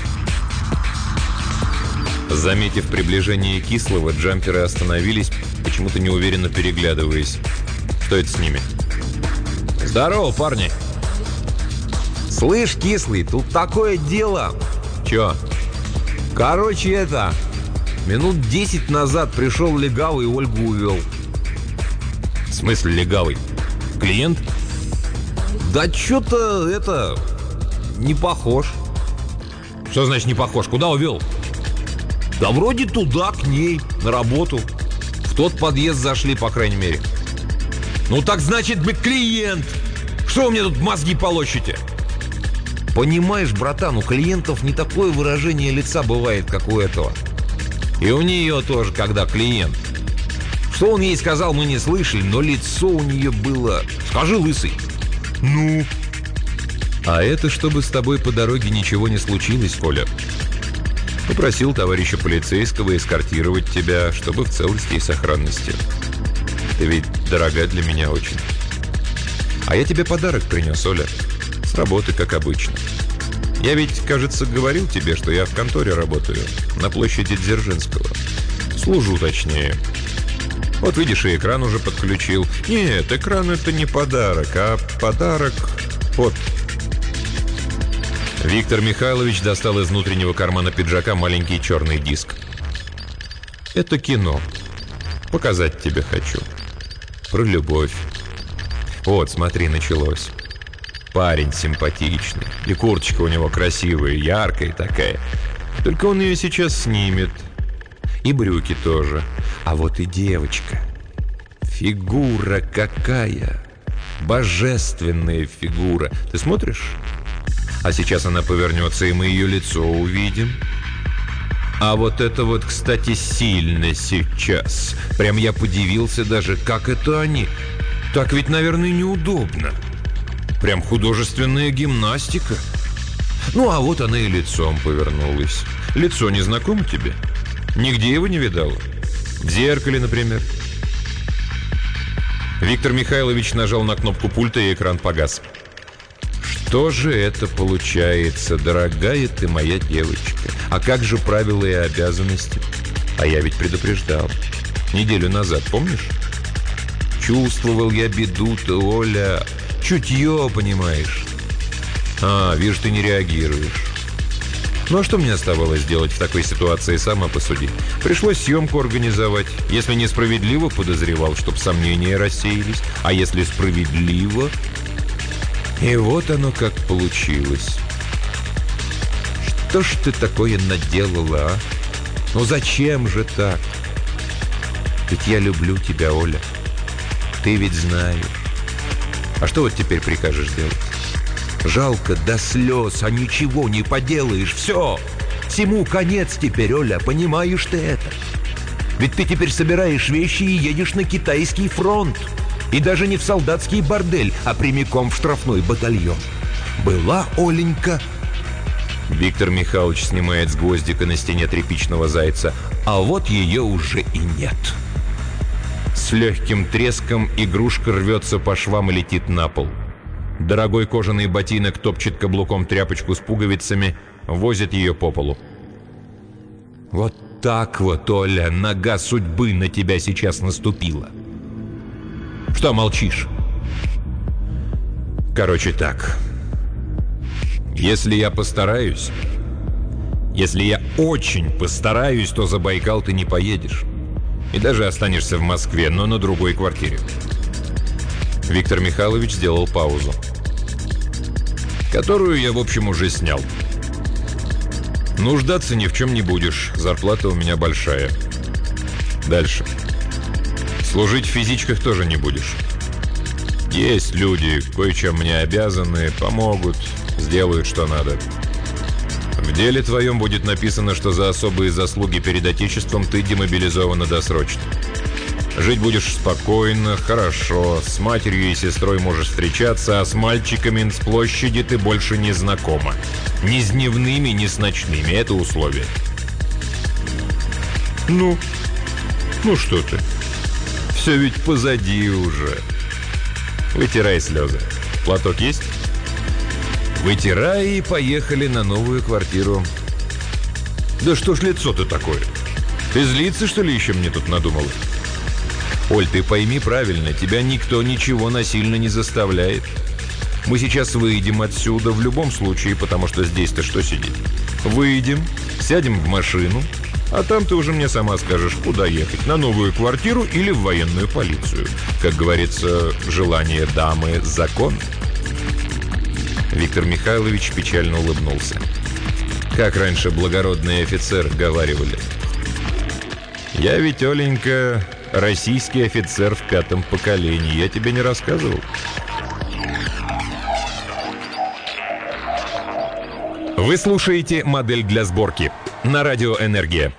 Заметив приближение Кислого, джамперы остановились, почему-то неуверенно переглядываясь. Что это с ними? Здорово, парни. Слышь, Кислый, тут такое дело. Чё? Короче, это... Минут десять назад пришел легавый и Ольгу увел. В смысле легавый? Клиент? Да чё-то это... не похож. Что значит не похож? Куда увел? Да вроде туда, к ней, на работу. В тот подъезд зашли, по крайней мере. Ну так значит, мы клиент. Что вы мне тут мозги полощете? Понимаешь, братан, у клиентов не такое выражение лица бывает, как у этого. И у нее тоже, когда клиент. Что он ей сказал, мы не слышали, но лицо у нее было... Скажи, лысый. Ну? А это чтобы с тобой по дороге ничего не случилось, Коля. Попросил товарища полицейского эскортировать тебя, чтобы в целости и сохранности. Ты ведь дорога для меня очень. А я тебе подарок принес, Оля. С работы, как обычно. Я ведь, кажется, говорил тебе, что я в конторе работаю. На площади Дзержинского. Служу, точнее. Вот видишь, и экран уже подключил. Нет, экран — это не подарок, а подарок... Вот. Виктор Михайлович достал из внутреннего кармана пиджака маленький черный диск. Это кино. Показать тебе хочу. Про любовь. Вот, смотри, началось. Парень симпатичный. И курточка у него красивая, яркая такая. Только он ее сейчас снимет. И брюки тоже. А вот и девочка. Фигура какая. Божественная фигура. Ты смотришь? А сейчас она повернется, и мы ее лицо увидим. А вот это вот, кстати, сильно сейчас. Прям я подивился даже, как это они. Так ведь, наверное, неудобно. Прям художественная гимнастика. Ну, а вот она и лицом повернулась. Лицо не знакомо тебе? Нигде его не видала? В зеркале, например. Виктор Михайлович нажал на кнопку пульта, и экран погас. Что же это получается, дорогая ты моя девочка? А как же правила и обязанности? А я ведь предупреждал. Неделю назад, помнишь? Чувствовал я беду-то, Оля. Чутье, понимаешь? А, вижу, ты не реагируешь. Ну а что мне оставалось делать в такой ситуации, сама посуди. Пришлось съемку организовать. Если несправедливо, подозревал, чтоб сомнения рассеялись. А если справедливо... И вот оно как получилось. Что ж ты такое наделала, а? Ну зачем же так? Ведь я люблю тебя, Оля. Ты ведь знаешь. А что вот теперь прикажешь делать? Жалко до слез, а ничего не поделаешь. Все, всему конец теперь, Оля, понимаешь ты это? Ведь ты теперь собираешь вещи и едешь на китайский фронт. И даже не в солдатский бордель, а прямиком в штрафной батальон. Была, Оленька... Виктор Михайлович снимает с гвоздика на стене тряпичного зайца, а вот ее уже и нет. С легким треском игрушка рвется по швам и летит на пол. Дорогой кожаный ботинок топчет каблуком тряпочку с пуговицами, возит ее по полу. Вот так вот, Оля, нога судьбы на тебя сейчас наступила. Что молчишь? Короче так. Если я постараюсь, если я очень постараюсь, то за Байкал ты не поедешь. И даже останешься в Москве, но на другой квартире. Виктор Михайлович сделал паузу. Которую я, в общем, уже снял. Нуждаться ни в чем не будешь. Зарплата у меня большая. Дальше. Служить в физичках тоже не будешь. Есть люди, кое-чем мне обязаны, помогут, сделают, что надо. В деле твоем будет написано, что за особые заслуги перед Отечеством ты демобилизована досрочно. Жить будешь спокойно, хорошо, с матерью и сестрой можешь встречаться, а с мальчиками с площади ты больше не знакома. Ни с дневными, ни с ночными. Это условие. Ну, ну что ты? Все ведь позади уже. Вытирай слезы. Платок есть? Вытирай и поехали на новую квартиру. Да что ж лицо-то такое? Ты злиться, что ли, еще мне тут надумала? Оль, ты пойми правильно, тебя никто ничего насильно не заставляет. Мы сейчас выйдем отсюда в любом случае, потому что здесь-то что сидеть? Выйдем, сядем в машину, а там ты уже мне сама скажешь, куда ехать, на новую квартиру или в военную полицию. Как говорится, желание дамы – закон. Виктор Михайлович печально улыбнулся. Как раньше благородные офицеры говаривали. Я ведь, Оленька, российский офицер в пятом поколении. Я тебе не рассказывал? Вы слушаете «Модель для сборки» на радио «Энергия».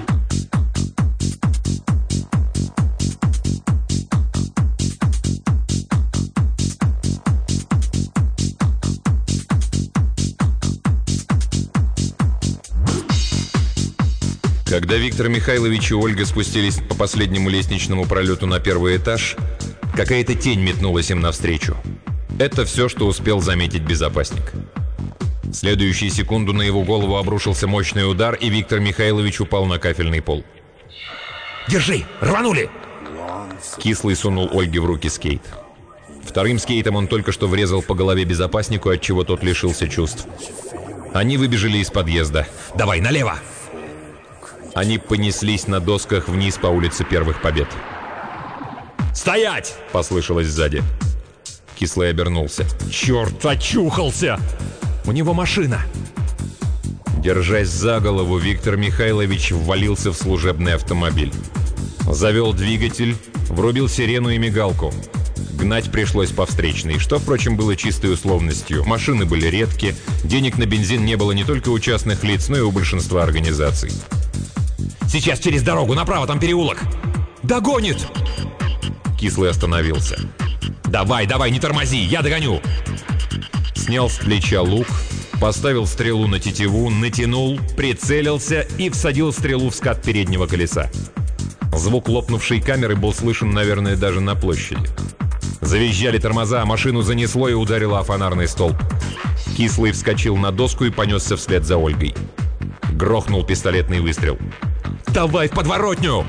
Когда Виктор Михайлович и Ольга спустились по последнему лестничному пролету на первый этаж, какая-то тень метнулась им навстречу. Это все, что успел заметить безопасник. В следующую секунду на его голову обрушился мощный удар, и Виктор Михайлович упал на кафельный пол. Держи! Рванули! Кислый сунул Ольге в руки скейт. Вторым скейтом он только что врезал по голове безопаснику, отчего тот лишился чувств. Они выбежали из подъезда. Давай, налево! Они понеслись на досках вниз по улице Первых Побед. «Стоять!» — послышалось сзади. Кислый обернулся. «Черт, очухался! У него машина!» Держась за голову, Виктор Михайлович ввалился в служебный автомобиль. Завел двигатель, врубил сирену и мигалку. Гнать пришлось по встречной, что, впрочем, было чистой условностью. Машины были редки, денег на бензин не было не только у частных лиц, но и у большинства организаций. «Сейчас через дорогу, направо, там переулок!» «Догонит!» Кислый остановился. «Давай, давай, не тормози, я догоню!» Снял с плеча лук, поставил стрелу на тетиву, натянул, прицелился и всадил стрелу в скат переднего колеса. Звук лопнувшей камеры был слышен, наверное, даже на площади. Завизжали тормоза, машину занесло и ударило о фонарный столб. Кислый вскочил на доску и понесся вслед за Ольгой. Грохнул пистолетный выстрел. «Давай в подворотню!»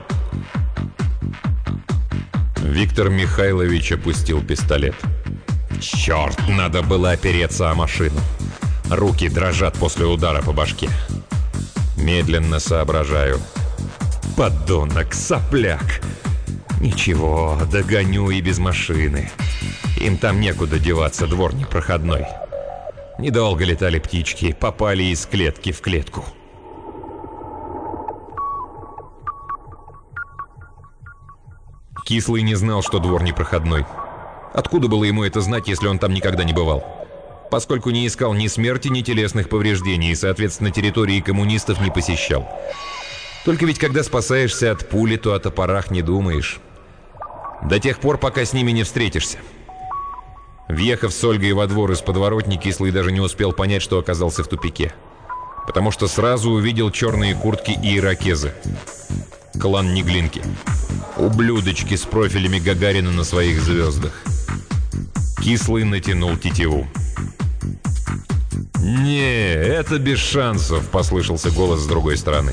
Виктор Михайлович опустил пистолет. Черт, надо было опереться о машину. Руки дрожат после удара по башке. Медленно соображаю. Подонок, сопляк. Ничего, догоню и без машины. Им там некуда деваться, двор непроходной. Недолго летали птички, попали из клетки в клетку. Кислый не знал, что двор непроходной. Откуда было ему это знать, если он там никогда не бывал? Поскольку не искал ни смерти, ни телесных повреждений и, соответственно, территории коммунистов не посещал. Только ведь когда спасаешься от пули, то о топорах не думаешь. До тех пор, пока с ними не встретишься. Въехав с Ольгой во двор из подворотни, Кислый даже не успел понять, что оказался в тупике. Потому что сразу увидел черные куртки и ирокезы. Клан Неглинки. Ублюдочки с профилями Гагарина на своих звездах. Кислый натянул тетиву. «Не, это без шансов», — послышался голос с другой стороны.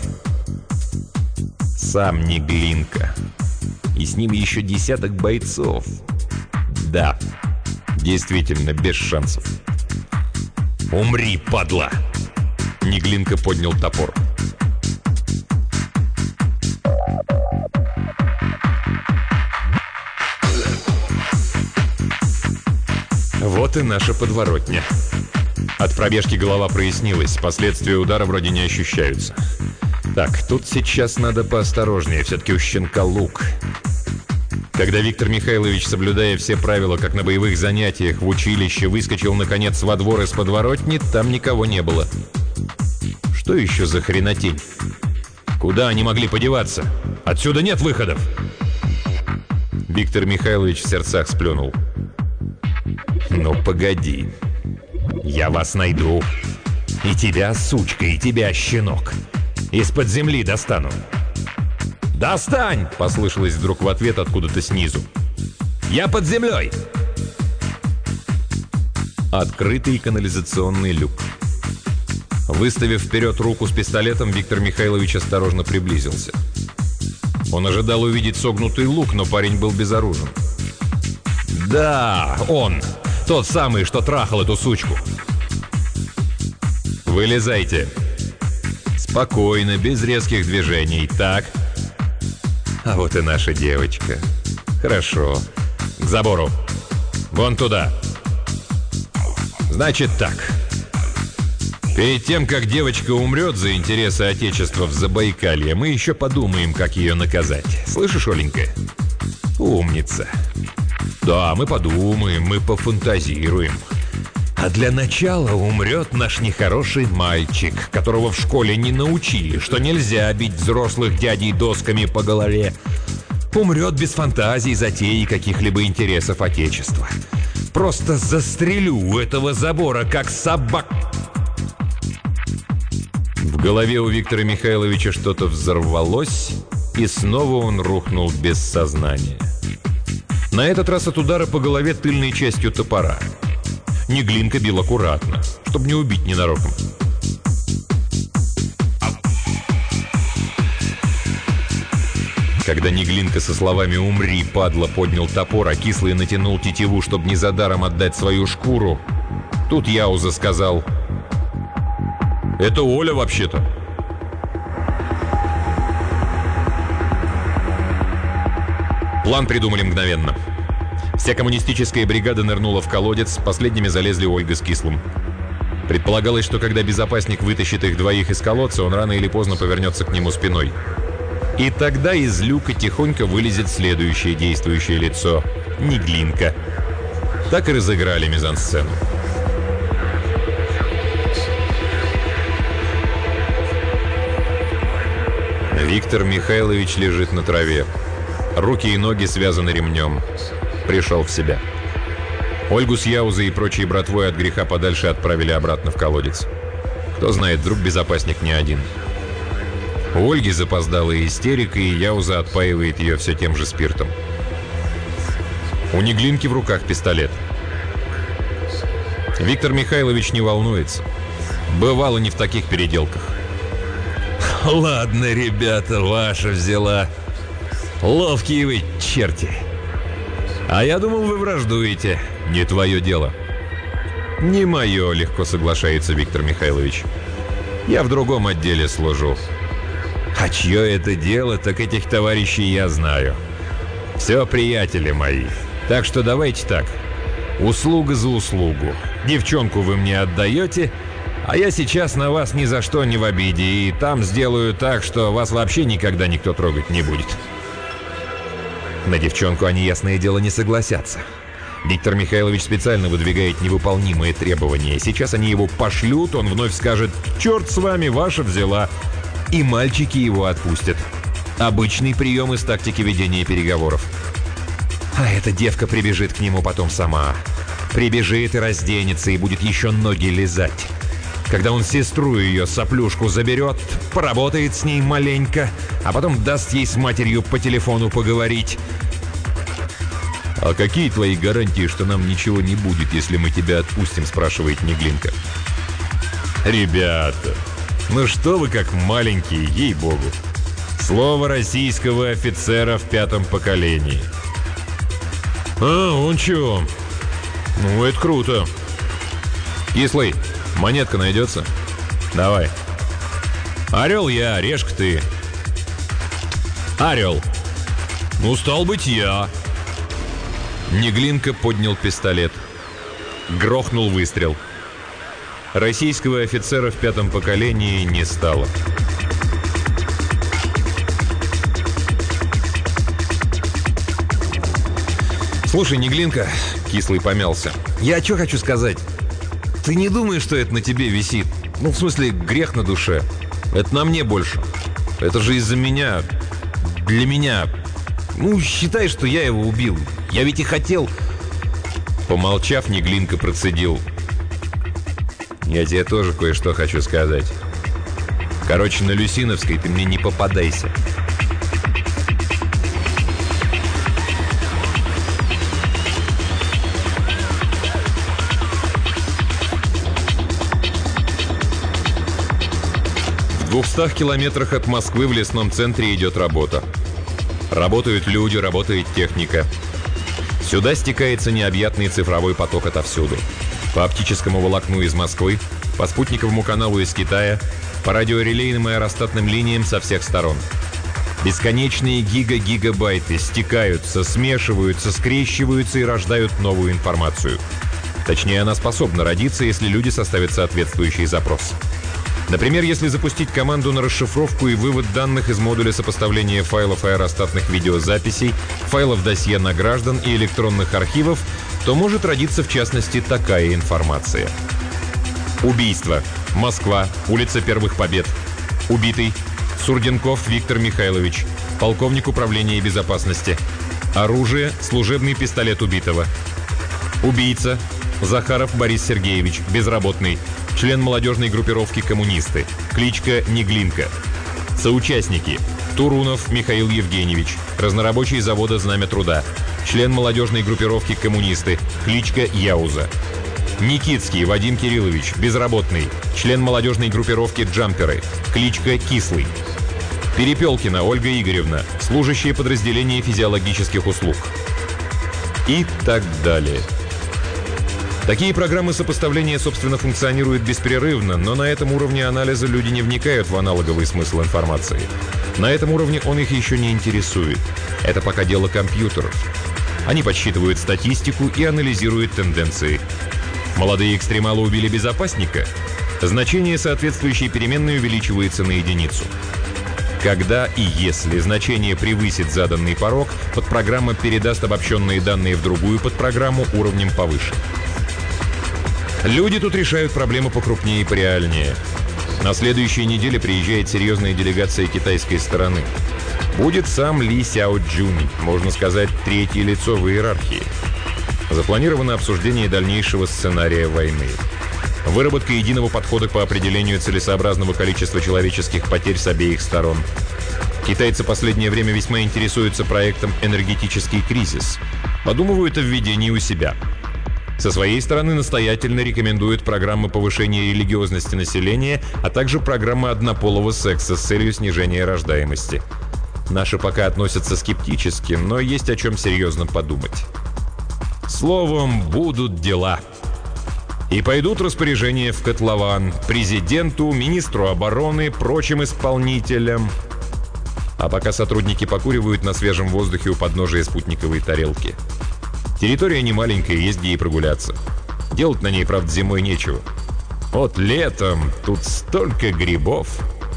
Сам Неглинка. И с ним еще десяток бойцов. Да, действительно, без шансов. «Умри, падла!» Неглинка поднял топор. Вот и наша подворотня. От пробежки голова прояснилась, последствия удара вроде не ощущаются. Так, тут сейчас надо поосторожнее, все-таки у щенка лук. Когда Виктор Михайлович, соблюдая все правила, как на боевых занятиях в училище, выскочил наконец во двор из подворотни, там никого не было. Что еще за хренотень? Куда они могли подеваться? Отсюда нет выходов! Виктор Михайлович в сердцах сплюнул. Ну погоди, я вас найду. И тебя, сучка, и тебя, щенок. Из-под земли достану. «Достань!» — послышалось вдруг в ответ откуда-то снизу. «Я под землей!» Открытый канализационный люк. Выставив вперед руку с пистолетом, Виктор Михайлович осторожно приблизился. Он ожидал увидеть согнутый лук, но парень был безоружен. «Да, он! Тот самый, что трахал эту сучку!» «Вылезайте!» «Спокойно, без резких движений. Так. А вот и наша девочка. Хорошо. К забору. Вон туда. Значит так. Перед тем, как девочка умрет за интересы Отечества в Забайкалье, мы еще подумаем, как ее наказать. Слышишь, Оленька? Умница. Да, мы подумаем, мы пофантазируем. А для начала умрет наш нехороший мальчик, которого в школе не научили, что нельзя бить взрослых дядей досками по голове. Умрет без фантазий, затей и каких-либо интересов Отечества. Просто застрелю у этого забора, как собак. В голове у Виктора Михайловича что-то взорвалось, и снова он рухнул без сознания. На этот раз от удара по голове тыльной частью топора. Неглинка бил аккуратно, чтобы не убить ненароком. Когда Неглинка со словами «Умри, падла!» поднял топор, а Кислый натянул тетиву, чтобы не за даром отдать свою шкуру, тут Яуза сказал: «Это Оля вообще-то». План придумали мгновенно. Вся коммунистическая бригада нырнула в колодец, последними залезли Ольга с Кислым. Предполагалось, что когда безопасник вытащит их двоих из колодца, он рано или поздно повернется к нему спиной. И тогда из люка тихонько вылезет следующее действующее лицо — Неглинка. Так и разыграли мизансцену. Виктор Михайлович лежит на траве. Руки и ноги связаны ремнем. Пришел в себя. Ольгу с Яузой и прочей братвой от греха подальше отправили обратно в колодец. Кто знает, вдруг безопасник не один. У Ольги запоздалая истерика, и Яуза отпаивает ее все тем же спиртом. У Неглинки в руках пистолет. Виктор Михайлович не волнуется. Бывало не в таких переделках. Ладно, ребята, ваша взяла. Ловкие вы, черти. А я думал, вы враждуете. Не твое дело. Не мое, легко соглашается Виктор Михайлович. Я в другом отделе служу. А чье это дело, так этих товарищей я знаю. Все приятели мои. Так что давайте так. Услуга за услугу. Девчонку вы мне отдаете, а я сейчас на вас ни за что не в обиде, и там сделаю так, что вас вообще никогда никто трогать не будет. На девчонку они, ясное дело, не согласятся. Виктор Михайлович специально выдвигает невыполнимые требования. Сейчас они его пошлют, он вновь скажет «Черт с вами, ваша взяла!» И мальчики его отпустят. Обычный прием из тактики ведения переговоров. А эта девка прибежит к нему потом сама. Прибежит и разденется, и будет еще ноги лизать. Когда он сестру ее, соплюшку, заберет, поработает с ней маленько, а потом даст ей с матерью по телефону поговорить. «А какие твои гарантии, что нам ничего не будет, если мы тебя отпустим?» – спрашивает Неглинка. «Ребята, ну что вы как маленькие, ей-богу. Слово российского офицера в пятом поколении». «А, он чего? Ну, это круто. Кислый, монетка найдется? Давай. Орел я, решка ты. Орел. Ну, стал быть, я». Неглинка поднял пистолет. Грохнул выстрел. Российского офицера в пятом поколении не стало. «Слушай, Неглинка», — Кислый помялся, — «я что хочу сказать. Ты не думаешь, что это на тебе висит? Ну, в смысле, грех на душе. Это на мне больше. Это же из-за меня. Для меня. Ну, считай, что я его убил. Я ведь и хотел». Помолчав, Неглинка процедил: «Я тебе тоже кое-что хочу сказать. Короче, на Люсиновской ты мне не попадайся». В двухстах километрах от Москвы в лесном центре идет работа. Работают люди, работает техника. Сюда стекается необъятный цифровой поток отовсюду. По оптическому волокну из Москвы, по спутниковому каналу из Китая, по радиорелейным и аэростатным линиям со всех сторон. Бесконечные гига-гигабайты стекаются, смешиваются, скрещиваются и рождают новую информацию. Точнее, она способна родиться, если люди составят соответствующий запрос. Например, если запустить команду на расшифровку и вывод данных из модуля сопоставления файлов аэростатных видеозаписей, файлов досье на граждан и электронных архивов, то может родиться в частности такая информация. Убийство. Москва. Улица Первых Побед. Убитый. Сурденков Виктор Михайлович. Полковник управления безопасности. Оружие. Служебный пистолет убитого. Убийца. Захаров Борис Сергеевич. Безработный. Член молодежной группировки «Коммунисты». Кличка Неглинка. Соучастники. Турунов Михаил Евгеньевич. Разнорабочий завода «Знамя труда». Член молодежной группировки «Коммунисты». Кличка Яуза. Никитский Вадим Кириллович. Безработный. Член молодежной группировки «Джамперы». Кличка Кислый. Перепелкина Ольга Игоревна. Служащие подразделения физиологических услуг. И так далее. Такие программы сопоставления, собственно, функционируют беспрерывно, но на этом уровне анализа люди не вникают в аналоговый смысл информации. На этом уровне он их еще не интересует. Это пока дело компьютеров. Они подсчитывают статистику и анализируют тенденции. Молодые экстремалы убили безопасника? Значение соответствующей переменной увеличивается на единицу. Когда и если значение превысит заданный порог, подпрограмма передаст обобщенные данные в другую подпрограмму уровнем повыше. Люди тут решают проблемы покрупнее и пореальнее. На следующей неделе приезжает серьезная делегация китайской стороны. Будет сам Ли Сяо Цзюнь, можно сказать, третье лицо в иерархии. Запланировано обсуждение дальнейшего сценария войны. Выработка единого подхода по определению целесообразного количества человеческих потерь с обеих сторон. Китайцы последнее время весьма интересуются проектом «Энергетический кризис». Подумывают о введении у себя. Со своей стороны настоятельно рекомендуют программы повышения религиозности населения, а также программы однополого секса с целью снижения рождаемости. Наши пока относятся скептически, но есть о чем серьезно подумать. Словом, будут дела. И пойдут распоряжения в котлован президенту, министру обороны, прочим исполнителям. А пока сотрудники покуривают на свежем воздухе у подножия спутниковой тарелки. Территория не маленькая, есть где и прогуляться. Делать на ней, правда, зимой нечего. Вот летом тут столько грибов.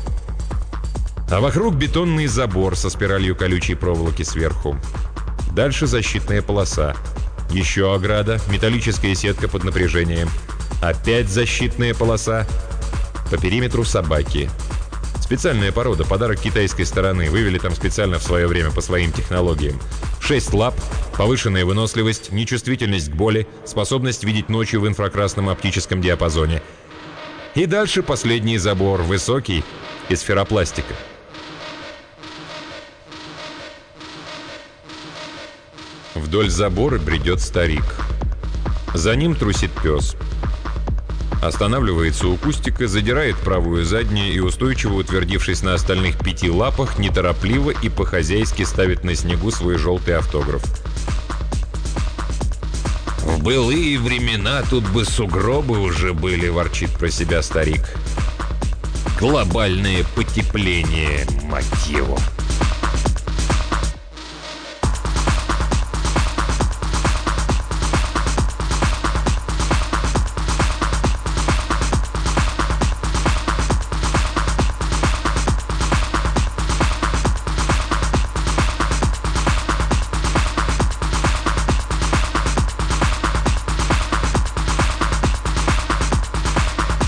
А вокруг бетонный забор со спиралью колючей проволоки сверху. Дальше защитная полоса. Еще ограда, металлическая сетка под напряжением. Опять защитная полоса. По периметру собаки. Специальная порода, подарок китайской стороны. Вывели там специально в свое время по своим технологиям. Шесть лап, повышенная выносливость, нечувствительность к боли, способность видеть ночью в инфракрасном оптическом диапазоне. И дальше последний забор, высокий, из ферропластика. Вдоль забора бредет старик. За ним трусит пес. Останавливается у кустика, задирает правую заднюю и, устойчиво утвердившись на остальных пяти лапах, неторопливо и по-хозяйски ставит на снегу свой желтый автограф. «В былые времена тут бы сугробы уже были», — ворчит про себя старик. «Глобальное потепление, мать его!»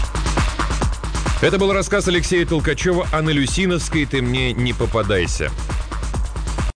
Это был рассказ Алексея Толкачева «О Нелюсиновской ты мне не попадайся».